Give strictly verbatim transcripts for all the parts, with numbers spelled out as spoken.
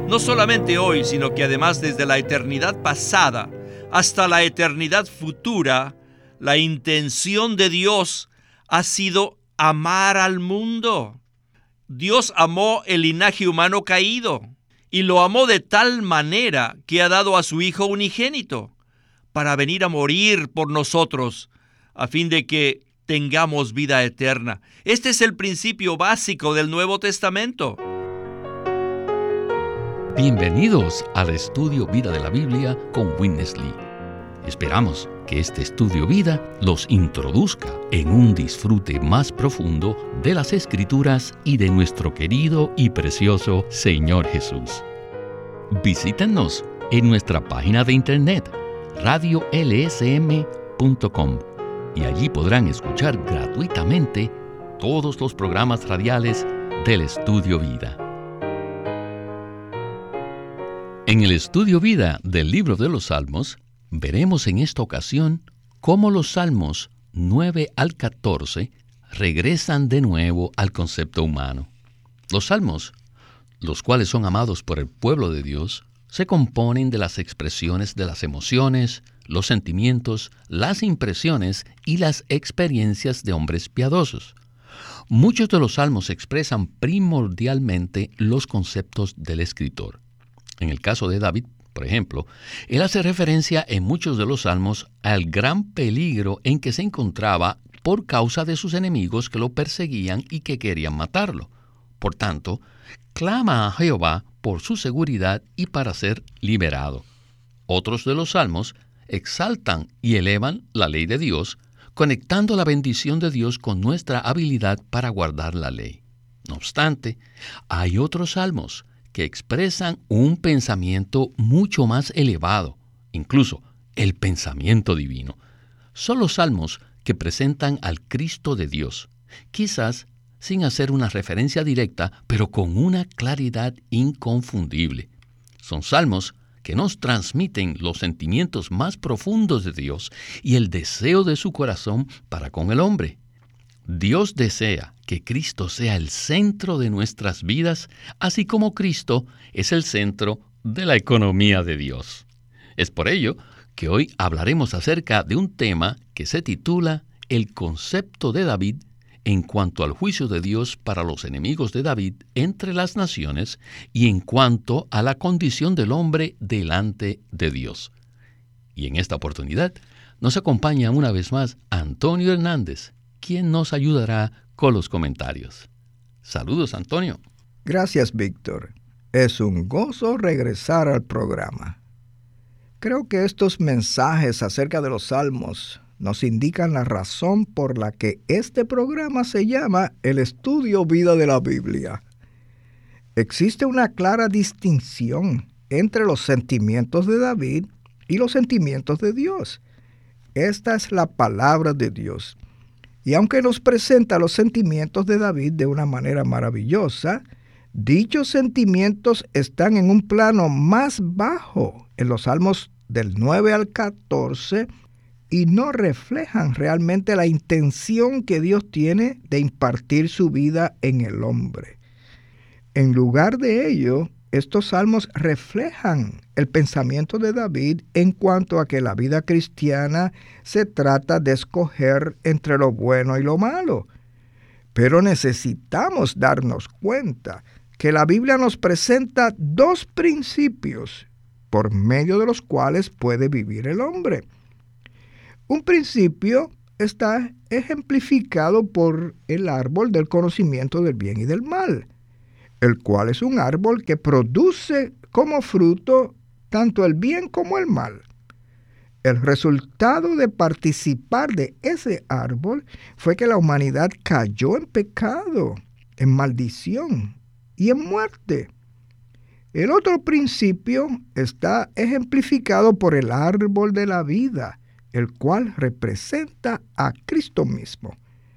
No solamente hoy, sino que además desde la eternidad pasada hasta la eternidad futura, la intención de Dios ha sido amar al mundo. Dios amó el linaje humano caído y lo amó de tal manera que ha dado a su Hijo unigénito para venir a morir por nosotros, a fin de que tengamos vida eterna. Este es el principio básico del Nuevo Testamento. Bienvenidos al estudio Vida de la Biblia con Witness Lee. Esperamos que este estudio vida los introduzca en un disfrute más profundo de las Escrituras y de nuestro querido y precioso Señor Jesús. Visítenos en nuestra página de internet radio l s m punto com y allí podrán escuchar gratuitamente todos los programas radiales del Estudio Vida. En el Estudio Vida del Libro de los Salmos, veremos en esta ocasión cómo los Salmos nueve al catorce regresan de nuevo al concepto humano. Los Salmos, los cuales son amados por el pueblo de Dios, se componen de las expresiones de las emociones, los sentimientos, las impresiones y las experiencias de hombres piadosos. Muchos de los salmos expresan primordialmente los conceptos del escritor. En el caso de David, por ejemplo, él hace referencia en muchos de los salmos al gran peligro en que se encontraba por causa de sus enemigos que lo perseguían y que querían matarlo. Por tanto, clama a Jehová por su seguridad y para ser liberado. Otros de los salmos exaltan y elevan la ley de Dios, conectando la bendición de Dios con nuestra habilidad para guardar la ley. No obstante, hay otros salmos que expresan un pensamiento mucho más elevado, incluso el pensamiento divino. Son los salmos que presentan al Cristo de Dios, quizás sin hacer una referencia directa, pero con una claridad inconfundible. Son salmos que nos transmiten los sentimientos más profundos de Dios y el deseo de su corazón para con el hombre. Dios desea que Cristo sea el centro de nuestras vidas, así como Cristo es el centro de la economía de Dios. Es por ello que hoy hablaremos acerca de un tema que se titula El concepto de David en cuanto al juicio de Dios para los enemigos de David entre las naciones y en cuanto a la condición del hombre delante de Dios. Y en esta oportunidad nos acompaña una vez más Antonio Hernández, quien nos ayudará con los comentarios. Saludos, Antonio. Gracias, Víctor. Es un gozo regresar al programa. Creo que estos mensajes acerca de los salmos nos indican la razón por la que este programa se llama El Estudio Vida de la Biblia. Existe una clara distinción entre los sentimientos de David y los sentimientos de Dios. Esta es la palabra de Dios. Y aunque nos presenta los sentimientos de David de una manera maravillosa, dichos sentimientos están en un plano más bajo en los salmos del nueve al catorce y no reflejan realmente la intención que Dios tiene de impartir su vida en el hombre. En lugar de ello, estos salmos reflejan el pensamiento de David en cuanto a que la vida cristiana se trata de escoger entre lo bueno y lo malo. Pero necesitamos darnos cuenta que la Biblia nos presenta dos principios por medio de los cuales puede vivir el hombre. Un principio está ejemplificado por el árbol del conocimiento del bien y del mal, el cual es un árbol que produce como fruto tanto el bien como el mal. El resultado de participar de ese árbol fue que la humanidad cayó en pecado, en maldición y en muerte. El otro principio está ejemplificado por el árbol de la vida, el cual representa a Cristo mismo.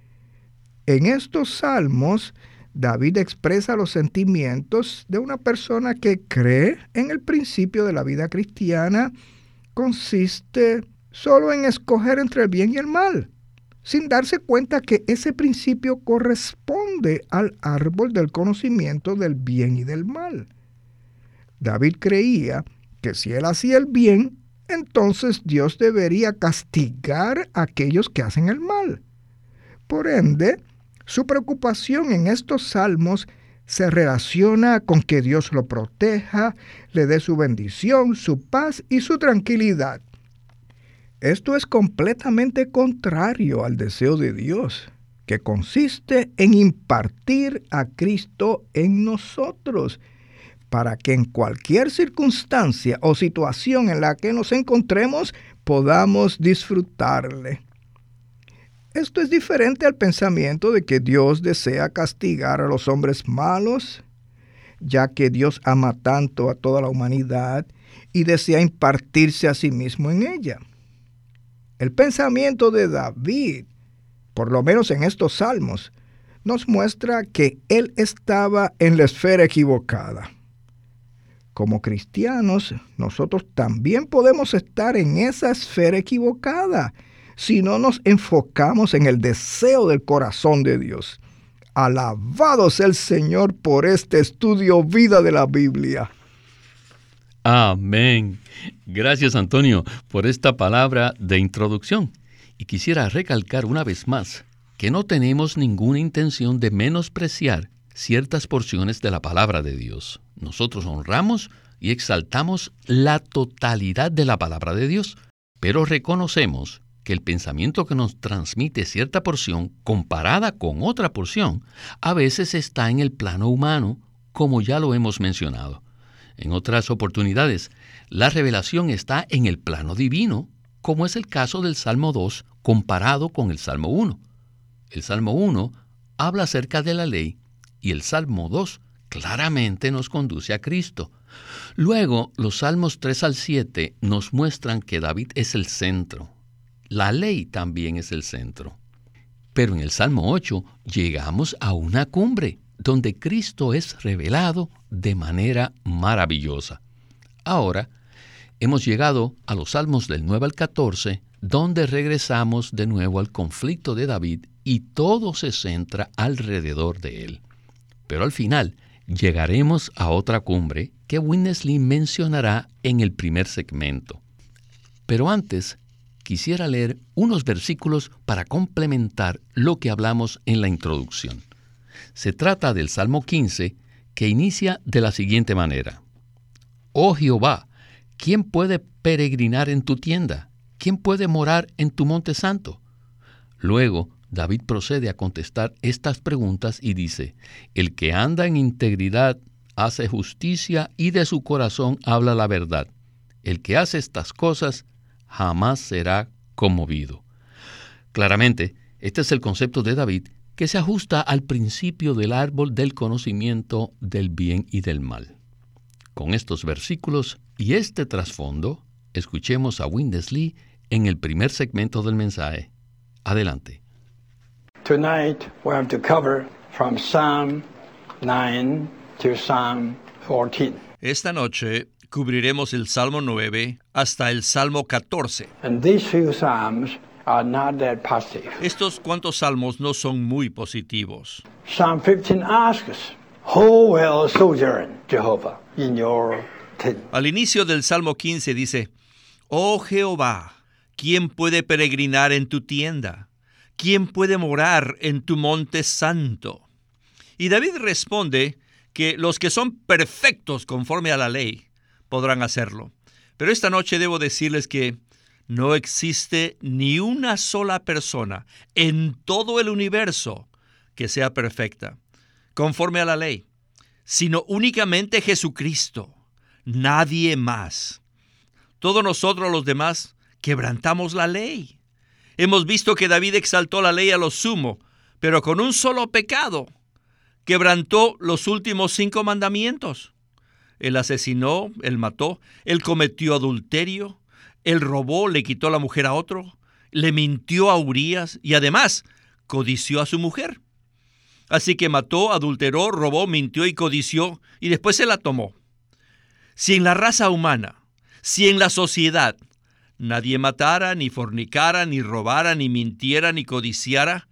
En estos salmos, David expresa los sentimientos de una persona que cree en el principio de la vida cristiana. Consiste solo en escoger entre el bien y el mal, sin darse cuenta que ese principio corresponde al árbol del conocimiento del bien y del mal. David creía que si él hacía el bien, entonces Dios debería castigar a aquellos que hacen el mal. Por ende, su preocupación en estos salmos se relaciona con que Dios lo proteja, le dé su bendición, su paz y su tranquilidad. Esto es completamente contrario al deseo de Dios, que consiste en impartir a Cristo en nosotros, para que en cualquier circunstancia o situación en la que nos encontremos podamos disfrutarle. Esto es diferente al pensamiento de que Dios desea castigar a los hombres malos, ya que Dios ama tanto a toda la humanidad y desea impartirse a sí mismo en ella. El pensamiento de David, por lo menos en estos salmos, nos muestra que él estaba en la esfera equivocada. Como cristianos, nosotros también podemos estar en esa esfera equivocada si no nos enfocamos en el deseo del corazón de Dios. Alabado sea el Señor por este estudio vida de la Biblia. Amén. Gracias, Antonio, por esta palabra de introducción. Y quisiera recalcar una vez más que no tenemos ninguna intención de menospreciar ciertas porciones de la palabra de Dios. Nosotros honramos y exaltamos la totalidad de la palabra de Dios, pero reconocemos que el pensamiento que nos transmite cierta porción comparada con otra porción a veces está en el plano humano, como ya lo hemos mencionado. En otras oportunidades, la revelación está en el plano divino, como es el caso del Salmo dos comparado con el Salmo uno. El Salmo uno habla acerca de la ley y el Salmo dos claramente nos conduce a Cristo. Luego, los Salmos tres al siete nos muestran que David es el centro. La ley también es el centro. Pero en el Salmo ocho llegamos a una cumbre donde Cristo es revelado de manera maravillosa. Ahora, hemos llegado a los Salmos del nueve al catorce, donde regresamos de nuevo al conflicto de David y todo se centra alrededor de él. Pero al final llegaremos a otra cumbre que Winnesley mencionará en el primer segmento. Pero antes, quisiera leer unos versículos para complementar lo que hablamos en la introducción. Se trata del Salmo quince, que inicia de la siguiente manera. Oh Jehová, ¿quién puede peregrinar en tu tienda? ¿Quién puede morar en tu monte santo? Luego, David procede a contestar estas preguntas y dice, el que anda en integridad hace justicia y de su corazón habla la verdad. El que hace estas cosas jamás será conmovido. Claramente, este es el concepto de David que se ajusta al principio del árbol del conocimiento del bien y del mal. Con estos versículos y este trasfondo, escuchemos a Winnesley en el primer segmento del mensaje. Adelante. Tonight we have to cover from Psalm nine to Psalm fourteen. Esta noche cubriremos el Salmo nueve hasta el Salmo catorce. And these few psalms are not that positive. Estos cuantos salmos no son muy positivos. Psalm fifteen asks, who will sojourn, Jehovah, in your tent? Al inicio del Salmo quince dice, oh Jehová, ¿quién puede peregrinar en tu tienda? ¿Quién puede morar en tu monte santo? Y David responde que los que son perfectos conforme a la ley podrán hacerlo. Pero esta noche debo decirles que no existe ni una sola persona en todo el universo que sea perfecta, conforme a la ley, sino únicamente Jesucristo, nadie más. Todos nosotros los demás quebrantamos la ley. Hemos visto que David exaltó la ley a lo sumo, pero con un solo pecado quebrantó los últimos cinco mandamientos. Él asesinó, él mató, él cometió adulterio, él robó, le quitó la mujer a otro, le mintió a Urías y además codició a su mujer. Así que mató, adulteró, robó, mintió y codició y después se la tomó. Si en la raza humana, si en la sociedad, nadie matara, ni fornicara, ni robara, ni mintiera, ni codiciara,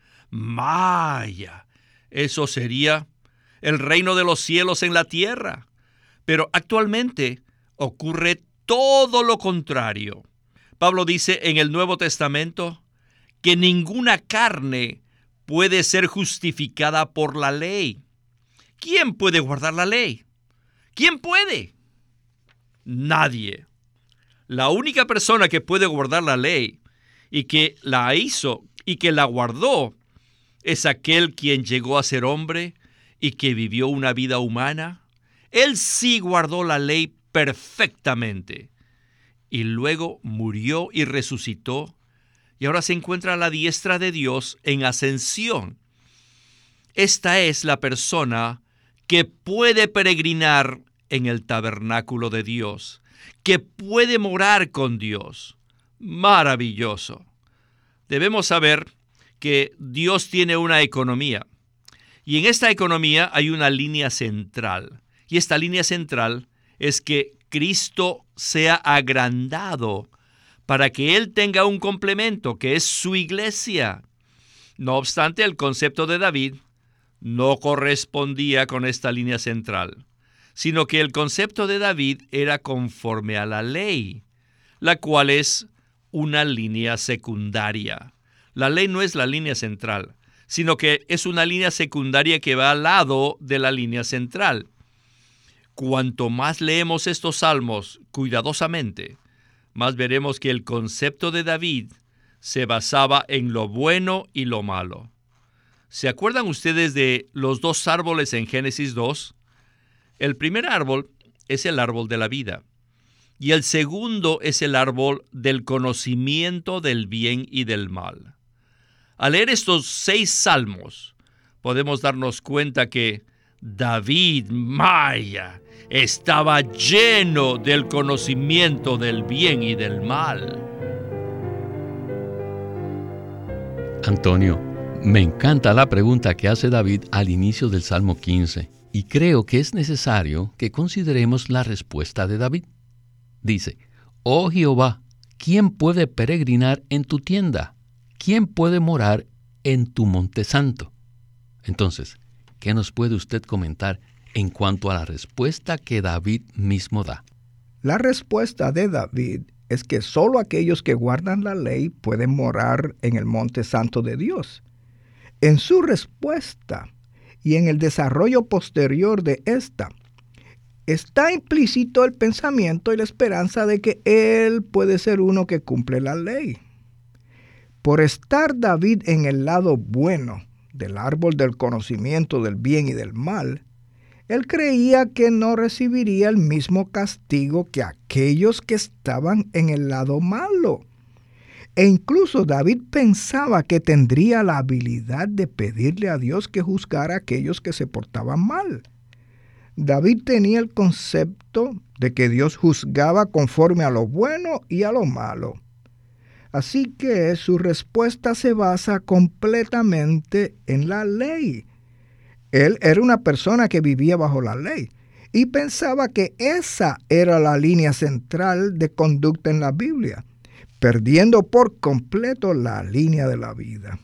¡maya! Eso sería el reino de los cielos en la tierra. Pero actualmente ocurre todo lo contrario. Pablo dice en el Nuevo Testamento que ninguna carne puede ser justificada por la ley. ¿Quién puede guardar la ley? ¿Quién puede? Nadie. La única persona que puede guardar la ley y que la hizo y que la guardó es aquel quien llegó a ser hombre y que vivió una vida humana. Él sí guardó la ley perfectamente y luego murió y resucitó y ahora se encuentra a la diestra de Dios en ascensión. Esta es la persona que puede peregrinar en el tabernáculo de Dios, que puede morar con Dios. Maravilloso. Debemos saber que Dios tiene una economía y en esta economía hay una línea central. Y esta línea central es que Cristo sea agrandado para que Él tenga un complemento, que es su iglesia. No obstante, el concepto de David no correspondía con esta línea central, sino que el concepto de David era conforme a la ley, la cual es una línea secundaria. La ley no es la línea central, sino que es una línea secundaria que va al lado de la línea central. Cuanto más leemos estos salmos cuidadosamente, más veremos que el concepto de David se basaba en lo bueno y lo malo. ¿Se acuerdan ustedes de los dos árboles en Génesis dos? El primer árbol es el árbol de la vida y el segundo es el árbol del conocimiento del bien y del mal. Al leer estos seis salmos, podemos darnos cuenta que David, Maya, estaba lleno del conocimiento del bien y del mal. Antonio, me encanta la pregunta que hace David al inicio del Salmo quince, y creo que es necesario que consideremos la respuesta de David. Dice, «Oh Jehová, ¿quién puede peregrinar en tu tienda? ¿Quién puede morar en tu monte santo?» Entonces, ¿qué nos puede usted comentar en cuanto a la respuesta que David mismo da? La respuesta de David es que solo aquellos que guardan la ley pueden morar en el monte santo de Dios. En su respuesta y en el desarrollo posterior de esta, está implícito el pensamiento y la esperanza de que él puede ser uno que cumple la ley. Por estar David en el lado bueno del árbol del conocimiento del bien y del mal, él creía que no recibiría el mismo castigo que aquellos que estaban en el lado malo. E incluso David pensaba que tendría la habilidad de pedirle a Dios que juzgara a aquellos que se portaban mal. David tenía el concepto de que Dios juzgaba conforme a lo bueno y a lo malo. Así que su respuesta se basa completamente en la ley. Él era una persona que vivía bajo la ley y pensaba que esa era la línea central de conducta en la Biblia, perdiendo por completo la línea de la vida.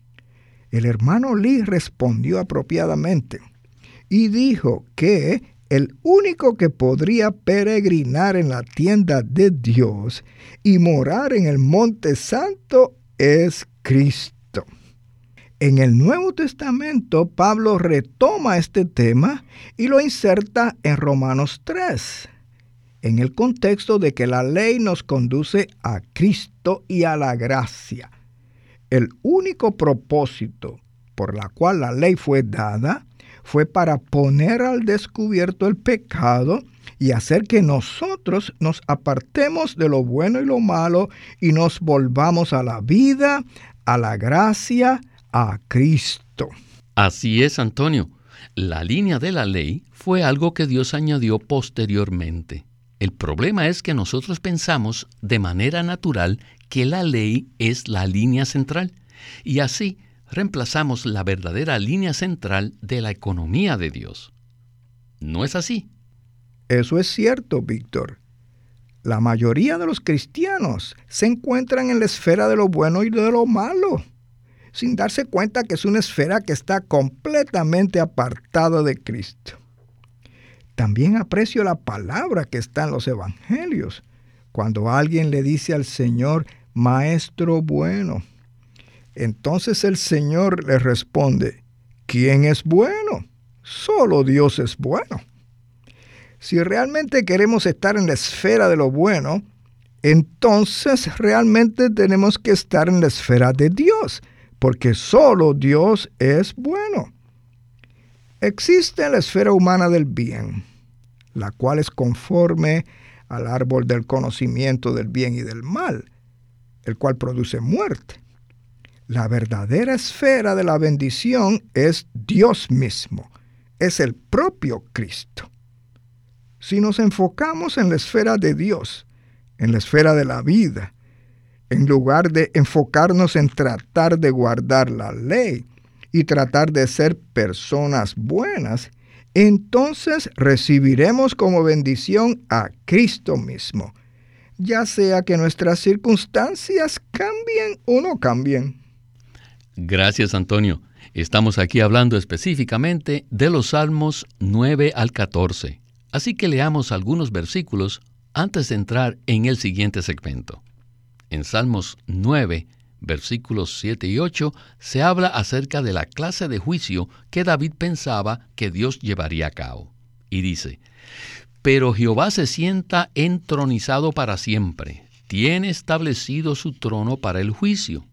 El hermano Lee respondió apropiadamente y dijo que el único que podría peregrinar en la tienda de Dios y morar en el monte santo es Cristo. En el Nuevo Testamento, Pablo retoma este tema y lo inserta en Romanos tres, en el contexto de que la ley nos conduce a Cristo y a la gracia. El único propósito por la cual la ley fue dada fue para poner al descubierto el pecado y hacer que nosotros nos apartemos de lo bueno y lo malo y nos volvamos a la vida, a la gracia, a Cristo. Así es, Antonio. La línea de la ley fue algo que Dios añadió posteriormente. El problema es que nosotros pensamos de manera natural que la ley es la línea central, y así reemplazamos la verdadera línea central de la economía de Dios. ¿No es así? Eso es cierto, Víctor. La mayoría de los cristianos se encuentran en la esfera de lo bueno y de lo malo, sin darse cuenta que es una esfera que está completamente apartada de Cristo. También aprecio la palabra que está en los evangelios, cuando alguien le dice al Señor, Maestro bueno. Entonces el Señor le responde, ¿quién es bueno? Solo Dios es bueno. Si realmente queremos estar en la esfera de lo bueno, entonces realmente tenemos que estar en la esfera de Dios, porque solo Dios es bueno. Existe la esfera humana del bien, la cual es conforme al árbol del conocimiento del bien y del mal, el cual produce muerte. La verdadera esfera de la bendición es Dios mismo, es el propio Cristo. Si nos enfocamos en la esfera de Dios, en la esfera de la vida, en lugar de enfocarnos en tratar de guardar la ley y tratar de ser personas buenas, entonces recibiremos como bendición a Cristo mismo, ya sea que nuestras circunstancias cambien o no cambien. Gracias, Antonio. Estamos aquí hablando específicamente de los Salmos nueve al catorce. Así que leamos algunos versículos antes de entrar en el siguiente segmento. En Salmos nueve, versículos siete y ocho, se habla acerca de la clase de juicio que David pensaba que Dios llevaría a cabo. Y dice, «Pero Jehová se sienta entronizado para siempre, tiene establecido su trono para el juicio.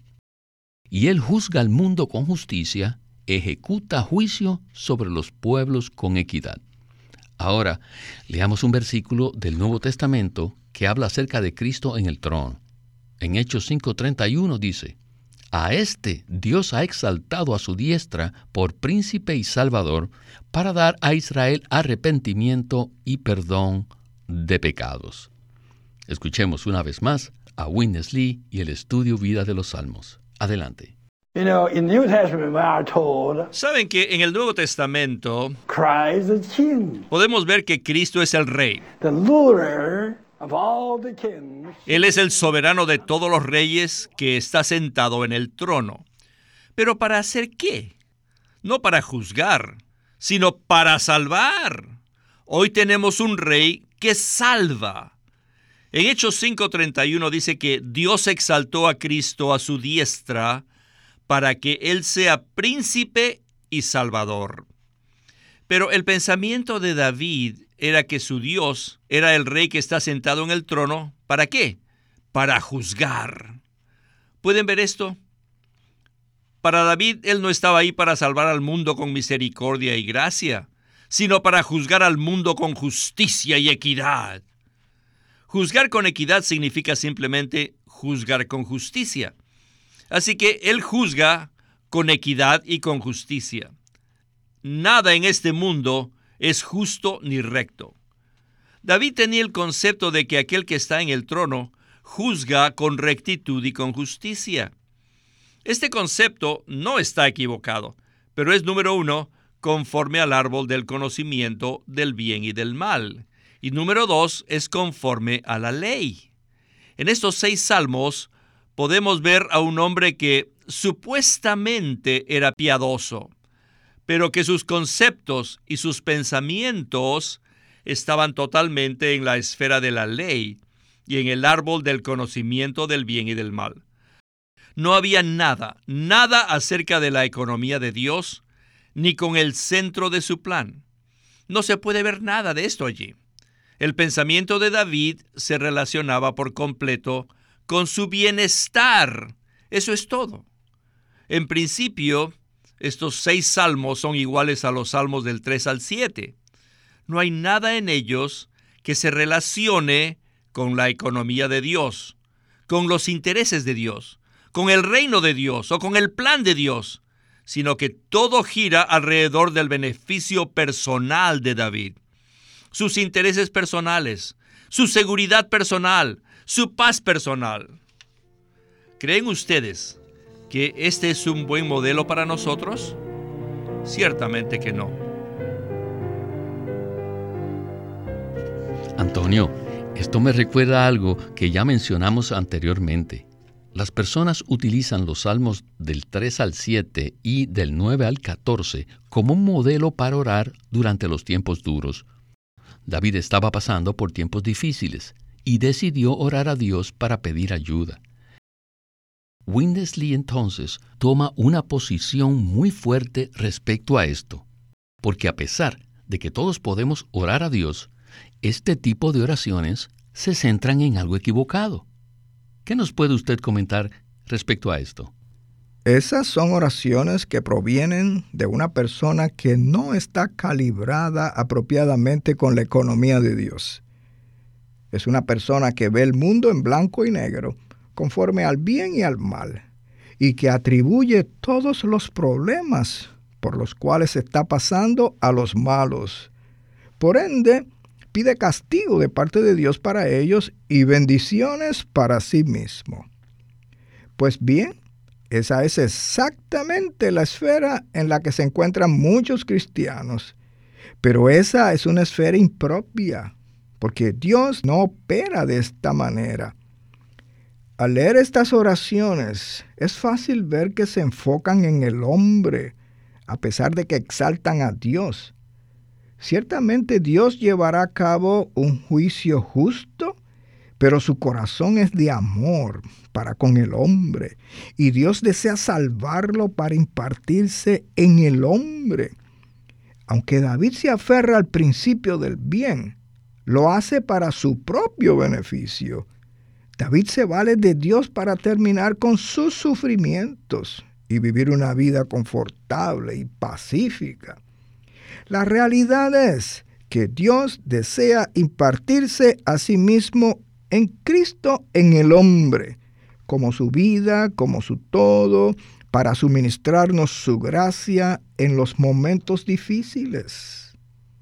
Y él juzga al mundo con justicia, ejecuta juicio sobre los pueblos con equidad». Ahora, leamos un versículo del Nuevo Testamento que habla acerca de Cristo en el trono. En Hechos cinco treinta y uno dice, «A este Dios ha exaltado a su diestra por príncipe y salvador, para dar a Israel arrepentimiento y perdón de pecados». Escuchemos una vez más a Witness Lee y el estudio Vida de los Salmos. Adelante. You know, in the New Testament we are told, Saben que en el Nuevo Testamento Christ the King, podemos ver que Cristo es el Rey. the ruler of all the kings. Él es el soberano de todos los reyes que está sentado en el trono. ¿Pero para hacer qué? No para juzgar, sino para salvar. Hoy tenemos un rey que salva. En Hechos cinco treinta y uno dice que Dios exaltó a Cristo a su diestra para que Él sea príncipe y salvador. Pero el pensamiento de David era que su Dios era el rey que está sentado en el trono. ¿Para qué? Para juzgar. ¿Pueden ver esto? Para David, él no estaba ahí para salvar al mundo con misericordia y gracia, sino para juzgar al mundo con justicia y equidad. Juzgar con equidad significa simplemente juzgar con justicia. Así que él juzga con equidad y con justicia. Nada en este mundo es justo ni recto. David tenía el concepto de que aquel que está en el trono juzga con rectitud y con justicia. Este concepto no está equivocado, pero es, número uno, conforme al árbol del conocimiento del bien y del mal. Y número dos, es conforme a la ley. En estos seis salmos podemos ver a un hombre que supuestamente era piadoso, pero que sus conceptos y sus pensamientos estaban totalmente en la esfera de la ley y en el árbol del conocimiento del bien y del mal. No había nada, nada acerca de la economía de Dios, ni con el centro de su plan. No se puede ver nada de esto allí. El pensamiento de David se relacionaba por completo con su bienestar. Eso es todo. En principio, estos seis salmos son iguales a los salmos del tres al siete. No hay nada en ellos que se relacione con la economía de Dios, con los intereses de Dios, con el reino de Dios o con el plan de Dios, sino que todo gira alrededor del beneficio personal de David. Sus intereses personales, su seguridad personal, su paz personal. ¿Creen ustedes que este es un buen modelo para nosotros? Ciertamente que no. Antonio, esto me recuerda a algo que ya mencionamos anteriormente. Las personas utilizan los salmos del tres al siete y del nueve al catorce como un modelo para orar durante los tiempos duros. David estaba pasando por tiempos difíciles y decidió orar a Dios para pedir ayuda. Winnesley entonces toma una posición muy fuerte respecto a esto, porque a pesar de que todos podemos orar a Dios, este tipo de oraciones se centran en algo equivocado. ¿Qué nos puede usted comentar respecto a esto? Esas son oraciones que provienen de una persona que no está calibrada apropiadamente con la economía de Dios. Es una persona que ve el mundo en blanco y negro, conforme al bien y al mal, y que atribuye todos los problemas por los cuales está pasando a los malos. Por ende, pide castigo de parte de Dios para ellos y bendiciones para sí mismo. Pues bien, esa es exactamente la esfera en la que se encuentran muchos cristianos. Pero esa es una esfera impropia, porque Dios no opera de esta manera. Al leer estas oraciones, es fácil ver que se enfocan en el hombre, a pesar de que exaltan a Dios. Ciertamente Dios llevará a cabo un juicio justo, pero su corazón es de amor para con el hombre, y Dios desea salvarlo para impartirse en el hombre. Aunque David se aferra al principio del bien, lo hace para su propio beneficio. David se vale de Dios para terminar con sus sufrimientos y vivir una vida confortable y pacífica. La realidad es que Dios desea impartirse a sí mismo en Cristo en el hombre, como su vida, como su todo, para suministrarnos su gracia en los momentos difíciles.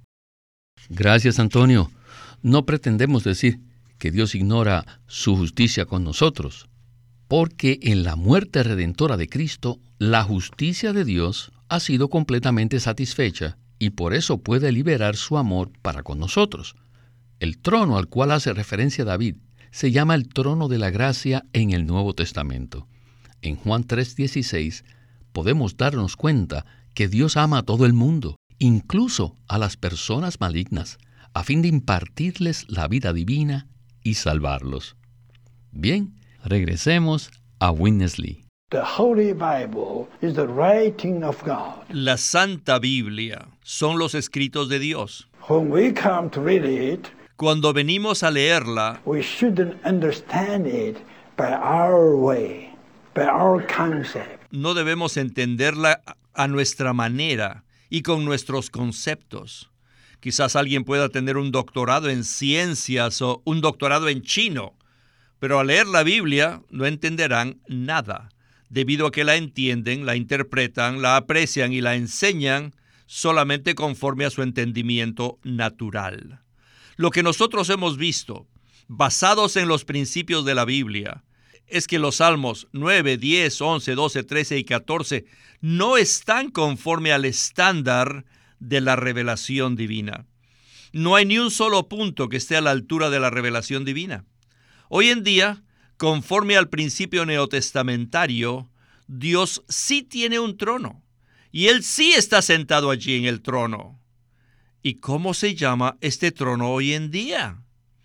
Gracias, Antonio. No pretendemos decir que Dios ignora su justicia con nosotros, porque en la muerte redentora de Cristo, la justicia de Dios ha sido completamente satisfecha y por eso puede liberar su amor para con nosotros. El trono al cual hace referencia David se llama el trono de la gracia en el Nuevo Testamento. En Juan tres dieciséis podemos darnos cuenta que Dios ama a todo el mundo, incluso a las personas malignas, a fin de impartirles la vida divina y salvarlos. Bien, regresemos a Winnesley. The Holy Bible is the writing of God. La Santa Biblia son los escritos de Dios. When we come to read it, Cuando venimos a leerla, we shouldn't understand it by our way, by our concept. no debemos entenderla a nuestra manera y con nuestros conceptos. Quizás alguien pueda tener un doctorado en ciencias o un doctorado en chino, pero al leer la Biblia no entenderán nada, debido a que la entienden, la interpretan, la aprecian y la enseñan solamente conforme a su entendimiento natural. Lo que nosotros hemos visto, basados en los principios de la Biblia, es que los Salmos nueve, diez, once, doce, trece y catorce no están conforme al estándar de la revelación divina. No hay ni un solo punto que esté a la altura de la revelación divina. Hoy en día, conforme al principio neotestamentario, Dios sí tiene un trono, y Él sí está sentado allí en el trono. ¿Y cómo se llama este trono hoy en día?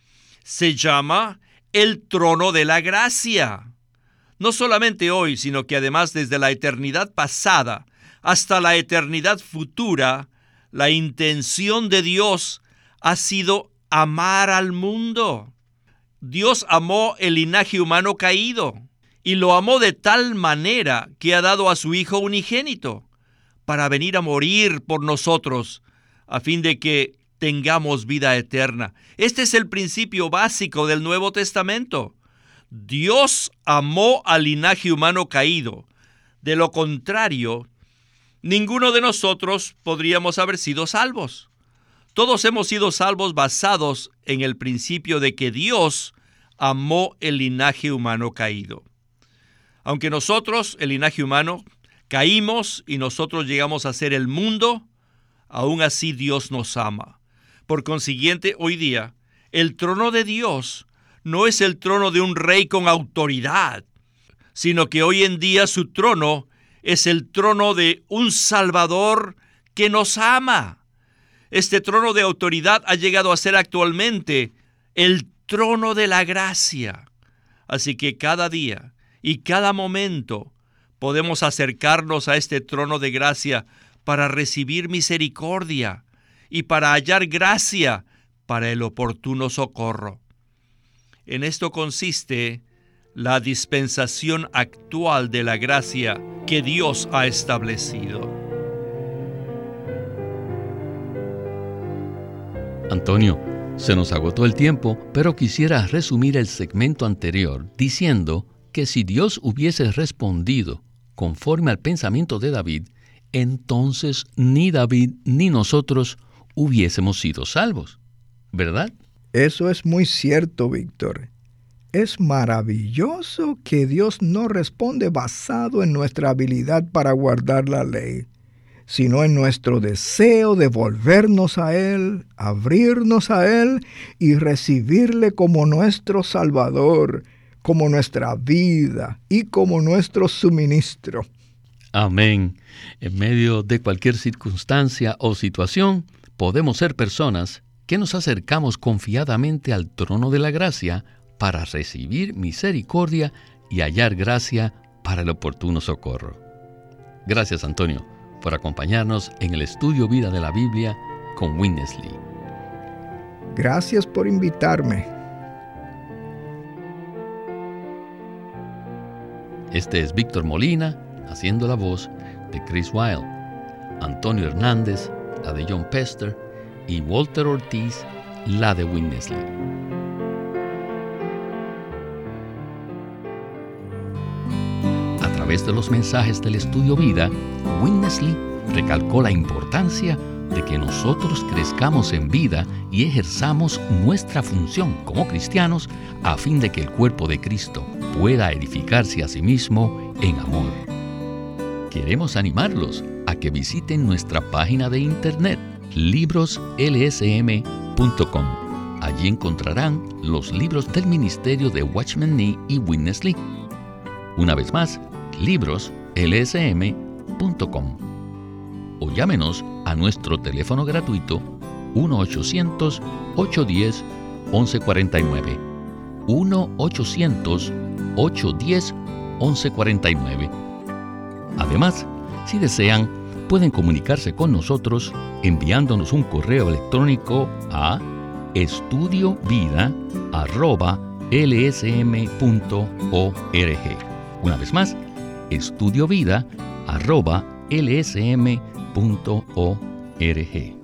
Se llama el trono de la gracia. No solamente hoy, sino que además desde la eternidad pasada hasta la eternidad futura, la intención de Dios ha sido amar al mundo. Dios amó el linaje humano caído y lo amó de tal manera que ha dado a su Hijo unigénito para venir a morir por nosotros a fin de que tengamos vida eterna. Este es el principio básico del Nuevo Testamento. Dios amó al linaje humano caído. De lo contrario, ninguno de nosotros podríamos haber sido salvos. Todos hemos sido salvos basados en el principio de que Dios amó el linaje humano caído. Aunque nosotros, el linaje humano, caímos y nosotros llegamos a ser el mundo, aún así Dios nos ama. Por consiguiente, hoy día, el trono de Dios no es el trono de un rey con autoridad, sino que hoy en día su trono es el trono de un Salvador que nos ama. Este trono de autoridad ha llegado a ser actualmente el trono de la gracia. Así que cada día y cada momento podemos acercarnos a este trono de gracia para recibir misericordia y para hallar gracia para el oportuno socorro. En esto consiste la dispensación actual de la gracia que Dios ha establecido. Antonio, se nos agotó el tiempo, pero quisiera resumir el segmento anterior diciendo que si Dios hubiese respondido conforme al pensamiento de David, entonces ni David ni nosotros hubiésemos sido salvos, ¿verdad? Eso es muy cierto, Víctor. Es maravilloso que Dios no responde basado en nuestra habilidad para guardar la ley, sino en nuestro deseo de volvernos a Él, abrirnos a Él y recibirle como nuestro Salvador, como nuestra vida y como nuestro suministro. Amén. En medio de cualquier circunstancia o situación, podemos ser personas que nos acercamos confiadamente al trono de la gracia para recibir misericordia y hallar gracia para el oportuno socorro. Gracias, Antonio, por acompañarnos en el estudio Vida de la Biblia con Witness Lee. Gracias por invitarme. Este es Víctor Molina, haciendo la voz de Chris Wilde, Antonio Hernández, la de John Pester, y Walter Ortiz, la de Witness Lee. A través de los mensajes del Estudio Vida, Witness Lee recalcó la importancia de que nosotros crezcamos en vida y ejerzamos nuestra función como cristianos a fin de que el cuerpo de Cristo pueda edificarse a sí mismo en amor. Queremos animarlos a que visiten nuestra página de internet libros l s m punto com. Allí encontrarán los libros del ministerio de Watchman Nee y Witness Lee. Una vez más, libros l s m punto com. O llámenos a nuestro teléfono gratuito uno ochocientos, ochocientos diez, once cuarenta y nueve. uno ochocientos, ochocientos diez, once cuarenta y nueve. Además, si desean, pueden comunicarse con nosotros enviándonos un correo electrónico a estudiovida arroba l s m punto org. Una vez más, estudiovida arroba l s m punto org.